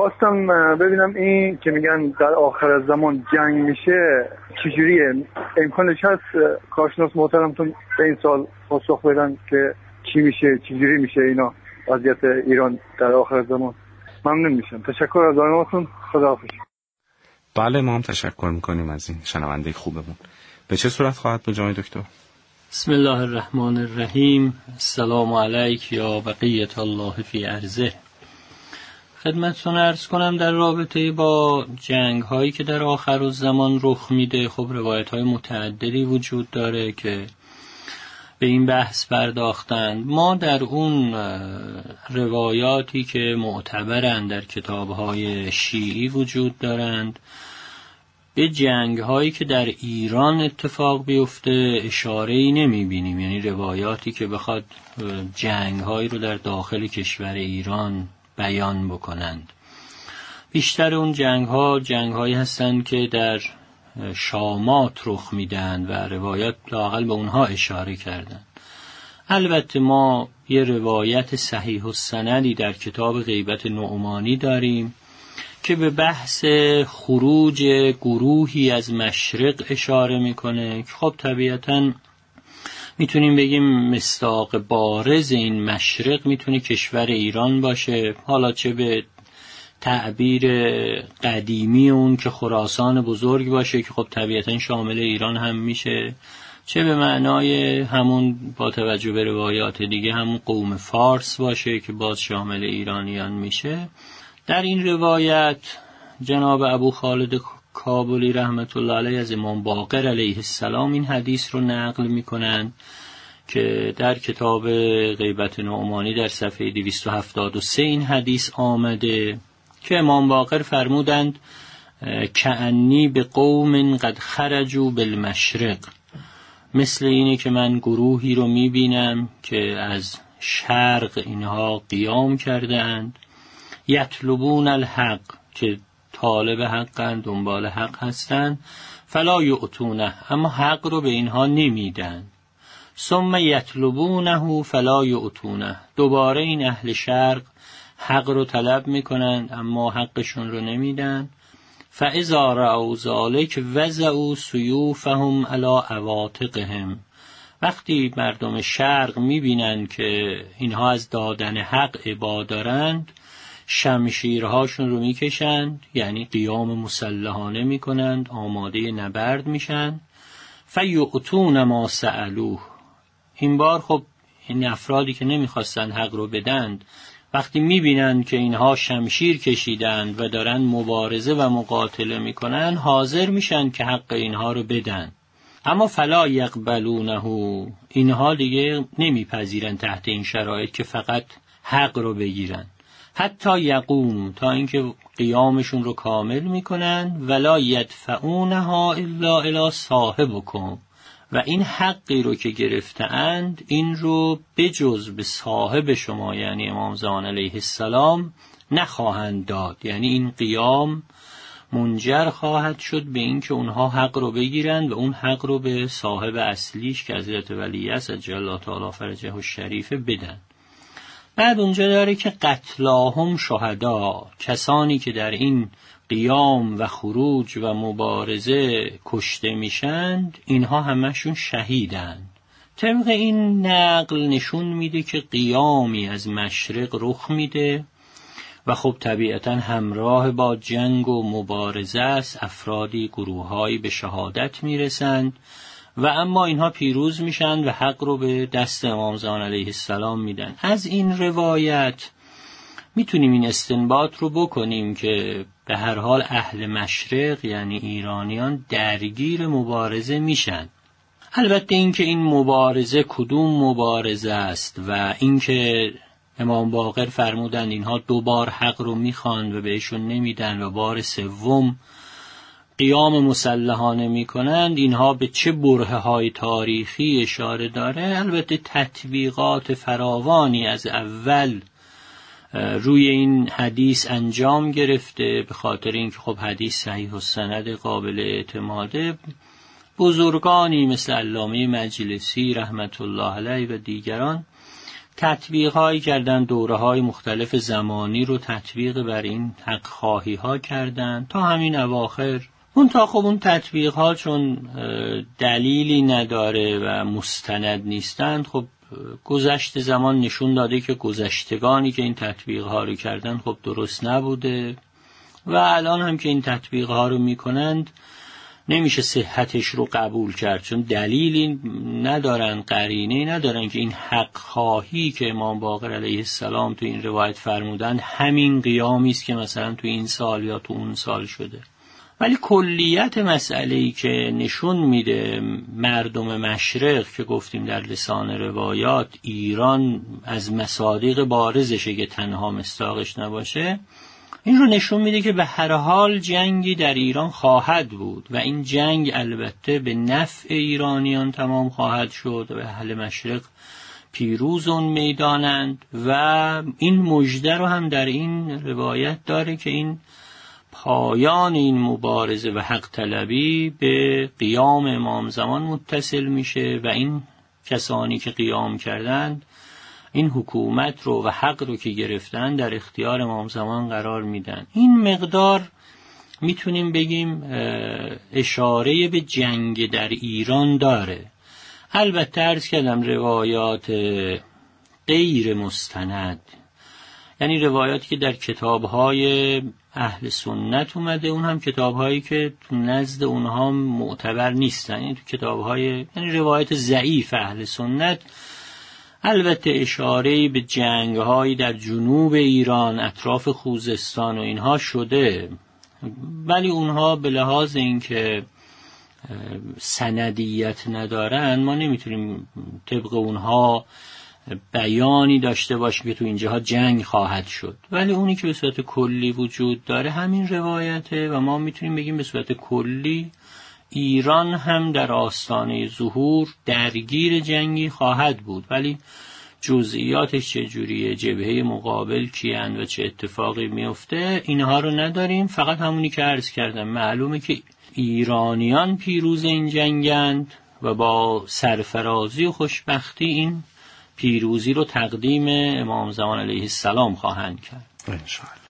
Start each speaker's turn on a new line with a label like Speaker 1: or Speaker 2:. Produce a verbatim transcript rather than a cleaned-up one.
Speaker 1: خواستم ببینم این که میگن در آخر زمان جنگ میشه چجوریه؟ امکانش هست کارشناس محترمتون به این سال پاسخ بدن که چی میشه، چجوری میشه اینا وضعیت ایران در آخر زمان؟ ممنون میشم. تشکر از راهنماتون. خداحافظ.
Speaker 2: بله ما هم تشکر میکنیم از این شنونده خوبمون. به چه صورت خواهد بود جناب دکتر؟
Speaker 3: بسم الله الرحمن الرحیم. السلام علیک یا بقیت الله فی ارضه. خدمتتون عرض کنم در رابطه با جنگ هایی که در آخر الزمان رخ میده، خب روایت های متعددی وجود داره که به این بحث پرداختند. ما در اون روایاتی که معتبرند در کتاب های شیعی وجود دارند به جنگ هایی که در ایران اتفاق بیفته اشاره‌ای نمیبینیم، یعنی روایاتی که بخواد جنگ هایی رو در داخل کشور ایران بیان بکنند. بیشتر اون جنگ ها جنگ هایی هستند که در شامات رخ میدن و روایات لااقل به اونها اشاره کردن. البته ما یه روایت صحیح السندی در کتاب غیبت نعمانی داریم که به بحث خروج گروهی از مشرق اشاره میکنه که خب طبیعتاً میتونیم بگیم مصداق بارز این مشرق میتونه کشور ایران باشه، حالا چه به تعبیر قدیمی اون که خراسان بزرگ باشه که خب طبیعتاً شامل ایران هم میشه، چه به معنای همون با توجه به روایات دیگه همون قوم فارس باشه که باز شامل ایرانیان میشه. در این روایت جناب ابو خالد کابلی رحمت الله علیه از امام باقر علیه السلام این حدیث رو نقل میکنن که در کتاب غیبت نعمانی در صفحه دویست و هفتاد و سه این حدیث آمده که امام باقر فرمودند کأنی به قوم قد خرجوا بالمشرق، مثل اینه که من گروهی رو میبینم که از شرق اینها قیام کردند، یطلبون الحق که طالب حقن، دنبال حق هستن، فلا یعطونه اما حق رو به اینها نمیدن، ثم یطلبونه فلا یعطونه دوباره این اهل شرق حق رو طلب میکنند اما حقشون رو نمیدن. فاذا رأوا ذلک وضعوا سیوفهم علی عواتقهم، وقتی مردم شرق میبینن که اینها از دادن حق ابا دارند شمشیرهاشون رو میکشند، یعنی قیام مسلحانه میکنند، آماده نبرد میشن. فیعطون ما سألوه، این بار خب این افرادی که نمیخواستن حق رو بدند وقتی میبینند که اینها شمشیر کشیدند و دارن مبارزه و مقاتله میکنن حاضر میشن که حق اینها رو بدن، اما فلا یقبلونه، اینها دیگه نمیپذیرن تحت این شرایط که فقط حق رو بگیرن، حتی یقوم تا اینکه قیامشون رو کامل میکنن، ولا یدفعونها الا الی صاحبکم، و این حقی رو که گرفتند این رو بجز به صاحب شما یعنی امام زمان علیه السلام نخواهند داد، یعنی این قیام منجر خواهد شد به این که اونها حق رو بگیرند و اون حق رو به صاحب اصلیش که حضرت ولی است عجل الله تعالی فرجه الشریفه بدن. بعد اونجا داره که قتلاهم شهدا، کسانی که در این قیام و خروج و مبارزه کشته میشند اینها همشون شهیدند. طبق این نقل نشون میده که قیامی از مشرق رخ میده و خب طبیعتا همراه با جنگ و مبارزه است، افرادی گروههایی به شهادت میرسند و اما اینها پیروز میشن و حق رو به دست امام زمان علیه السلام میدن. از این روایت میتونیم این استنباط رو بکنیم که به هر حال اهل مشرق یعنی ایرانیان درگیر مبارزه میشن. البته این که این مبارزه کدوم مبارزه است و این که امام باقر فرمودند اینها دو بار حق رو میخوان و بهشون نمیدن و بار سوم قیام مسلحانه میکنند، اینها به چه برهه های تاریخی اشاره داره؟ البته تطبیقات فراوانی از اول روی این حدیث انجام گرفته، به خاطر اینکه خب حدیث صحیح السند قابل اعتماده. بزرگانی مثل علامه مجلسی رحمت الله علیه و دیگران تطبیق هایی کردن، دوره های مختلف زمانی رو تطبیق بر این حق خواهی ها کردن تا همین اواخر. اون تا خب اون تطبیق ها چون دلیلی نداره و مستند نیستند، خب گذشت زمان نشون داده که گذشتگانی که این تطبیق ها رو کردن خب درست نبوده و الان هم که این تطبیق ها رو میکنند نمیشه صحتش رو قبول کرد، چون دلیلی ندارن، قرینه ندارن که این حق خواهی که امام باقر علیه السلام تو این روایت فرمودن همین قیامی است که مثلا تو این سال یا تو اون سال شده. ولی کلیت مسئله‌ای که نشون میده مردم مشرق که گفتیم در لسان روایات ایران از مصادیق بارزشه که تنها مصداقش نباشه، این رو نشون میده که به هر حال جنگی در ایران خواهد بود و این جنگ البته به نفع ایرانیان تمام خواهد شد و اهل مشرق پیروز اون میدانند و این مژده رو هم در این روایت داره که این پایان این مبارزه و حق طلبی به قیام امام زمان متصل میشه و این کسانی که قیام کردند این حکومت رو و حق رو که گرفتن در اختیار امام زمان قرار میدن. این مقدار میتونیم بگیم اشاره به جنگ در ایران داره. البته عرض کردم روایات غیر مستند، یعنی روایاتی که در کتاب‌های اهل سنت اومده، اون هم کتاب‌هایی که تو نزد اونها معتبر نیستن، یعنی تو کتاب‌های، یعنی روایت ضعیف اهل سنت البته اشاره‌ای به جنگ‌هایی در جنوب ایران اطراف خوزستان و اینها شده، ولی اونها به لحاظ اینکه سندیت ندارن ما نمیتونیم طبق اونها بیانی داشته باشیم که تو اینجاها جنگ خواهد شد. ولی اونی که به صورت کلی وجود داره همین روایته و ما میتونیم بگیم به صورت کلی ایران هم در آستانه ظهور درگیر جنگی خواهد بود، ولی جزئیاتش چجوریه، جبهه مقابل کیان و چه اتفاقی میفته، اینها رو نداریم. فقط همونی که عرض کردم معلومه که ایرانیان پیروز این جنگند و با سرفرازی و خوشبختی این پیروزی رو تقدیم امام زمان علیه السلام خواهند کرد.
Speaker 2: انشاءالله.